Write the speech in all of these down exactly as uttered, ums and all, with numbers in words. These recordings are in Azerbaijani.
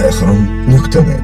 röyaxan nöqtə net.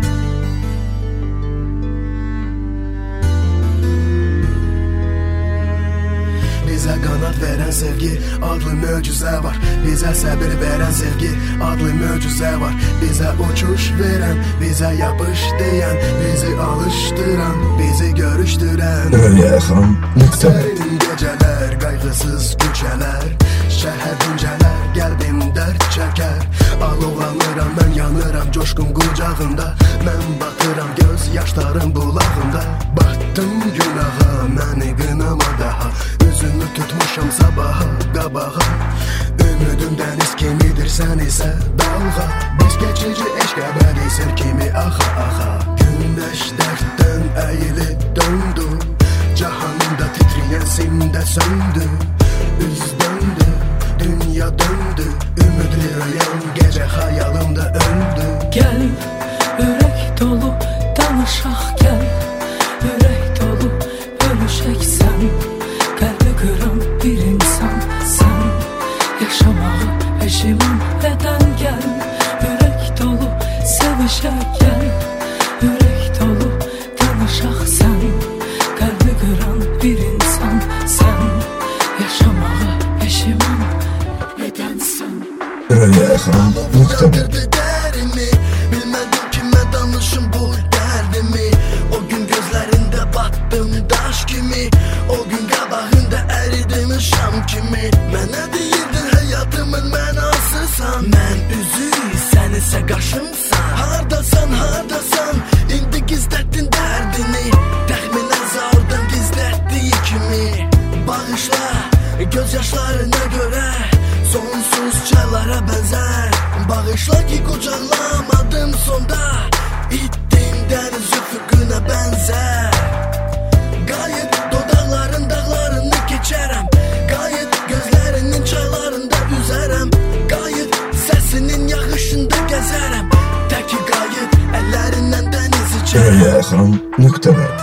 Bizə qanat verən sevgi adlı möcüzə var. Bizə səbir verən sevgi adlı möcüzə var. Bizə uçuş verən, bizə yapış deyən, bizi alışdıran, bizi görüşdürən Röyaxan nöqtə net. Sərin gecələr, qayğısız küçələr, şəhər dincələr, qəlbim dərd çəkər. Alovlanıram, mən yanıram coşqun qucağında. Mən batıram göz yaşların bulağında. Batdım günaha, məni qınama daha. Üzünü tutmuşam sabaha, qabağa. Ümidim dəniz kimidir, sən isə dalğa. Biz keçici eşq əbədi sır kimi axa axa. Günəş dərddən əyilib döndü, cahanında titriyən simdə söndü. Üz döndü, dünya döndü, ümidli rüyam gecə xəyalımda öldü. Gəl, ürək dolu danışaq gəl, ürək dolu bölüşək sən. Qəlbi qıran bir insan sən, yaşamağı peşiman edən gəl. Ürək dolu sevişək gəl, ürək dolu danışaq sən. Qəlbi qıran bir insan sən, yaşamağı peşiman edən sən. Röyaxan nöqtə net. Dərimi, bilmədim kimə danışım bu dərdimi. O gün gözlərində batdım daş kimi, o gün qabağında əridim şam kimi. Mənə deyirdin həyatımın mənasısan, mən üzük, sən isə qaşımsan. Hardasan, hardasan, indi gizlətdin dərdini. Təxminən zaurdan gizlətdiyi kimi. Bağışla, göz yaşlarına görə sonsuz çaylara bənzər. Bağışla ki qucaqlamadım sonda, itdim dəniz üfüqünə bənzər. Qayıt dodaqların dağlarını keçərəm, qayıt gözlərinin çaylarında üzərəm, qayıt səsinin yağışında gəzərəm, təki qayıt əllərindən dəniz içərəm. Röyaxan nöqtə net.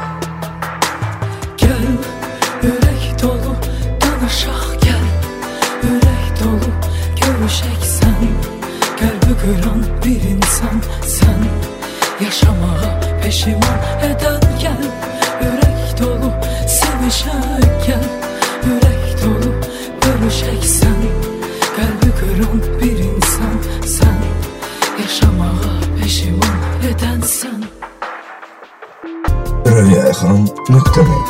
Gəl, ürək dolu danışaq gəl, ürək dolu görüşək sən. Qəlbi qıran bir insan sən, yaşamağa peşiman edən gəl. Ürək dolu sevişək gəl, ürək dolu bölüşək sən. Qəlbi qıran bir insan sən, yaşamağa peşiman edən sən. Röyaxan nöqtə net.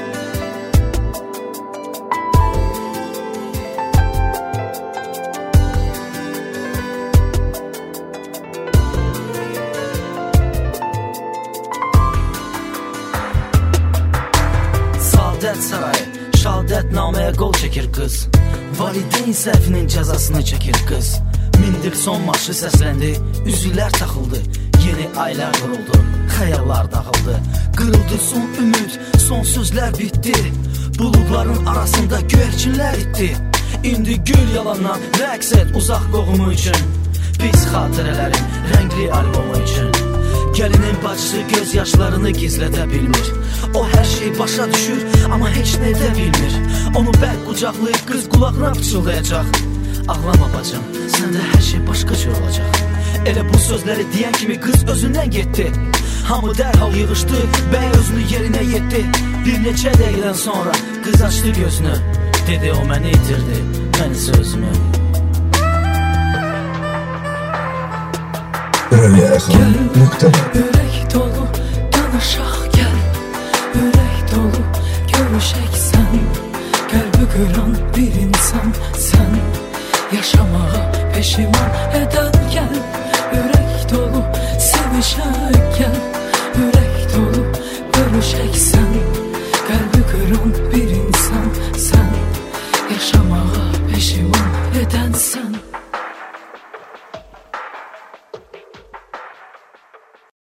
Saadət sarayı, şadət naməyə qol çəkir qız. Valideyn səhvinin cəzasını çəkir qız. Mindir son marşı səsləndi, üzüklər taxıldı. Yeni aylar quruldu, xəyallar dağıldı. Qırıldı son ümid, son sözlər bitdi. Buludların arasında göyərçinlər itdi. İndi gül yalandan rəqs et uzaq qohumu üçün. Biz xatirələrin rəngli albomu üçün. Gəlinin bacısı göz yaşlarını gizlədə bilmir. O hər şey başa düşür, amma heç nə edə bilmir. Onu bərk qucaqlayıb qız qulağına pıçıldayacaq. Ağlama bacım, səndə hər şey başqa cür olacaq. Elə bu sözləri deyən kimi qız özündən getdi. Hamı dərhal yığışdı, bəy özünü yerinə yetdi. Bir neçə dəqiqədən sonra qız açdı gözünü. Dedi o məni itirdi, mən isə özümü. Röyaxan nöqtə net. Ürək dolu danışaq gəl, ürək dolu görüşək sən. Qəlbi qıran bir insan sən, yaşamağa peşiman edən gəl. Ürək dolu sevişək